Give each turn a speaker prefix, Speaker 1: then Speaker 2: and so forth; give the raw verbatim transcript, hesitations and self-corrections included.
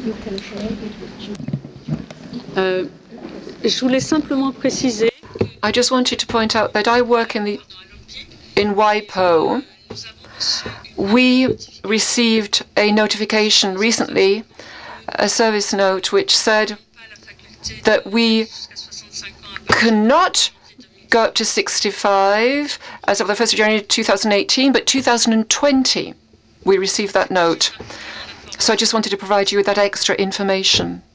Speaker 1: Euh, je voulais simplement préciser.
Speaker 2: I just wanted to point out that I work in the in WIPO. We received a notification recently, a service note, which said that we cannot go up to sixty-five as of the first of January two thousand eighteen, but two thousand twenty we received that note. So I just wanted to provide you with that extra information.